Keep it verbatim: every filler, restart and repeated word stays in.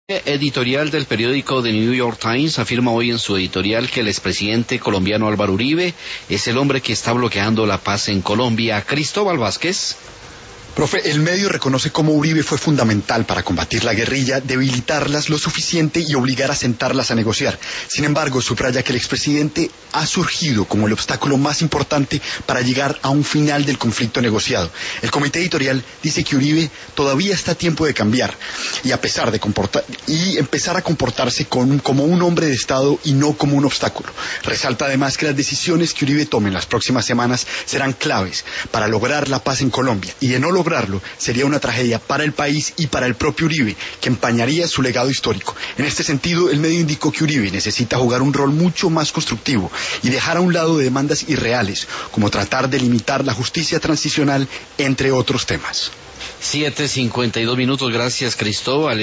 Editorial del periódico The New York Times afirma hoy en su editorial que el expresidente colombiano Álvaro Uribe es el hombre que está bloqueando la paz en Colombia. Cristóbal Vázquez. Profe, el medio reconoce cómo Uribe fue fundamental para combatir la guerrilla, debilitarlas lo suficiente y obligar a sentarlas a negociar. Sin embargo, subraya que el expresidente ha surgido como el obstáculo más importante para llegar a un final del conflicto negociado. El comité editorial dice que Uribe todavía está a tiempo de cambiar y a pesar de comportar y empezar a comportarse con, como un hombre de Estado y no como un obstáculo. Resalta además que las decisiones que Uribe tome en las próximas semanas serán claves para lograr la paz en Colombia y de no lograr lograrlo sería una tragedia para el país y para el propio Uribe, que empañaría su legado histórico. En este sentido, el medio indicó que Uribe necesita jugar un rol mucho más constructivo y dejar a un lado de demandas irreales, como tratar de limitar la justicia transicional, entre otros temas. siete cincuenta y dos minutos, gracias Cristóbal.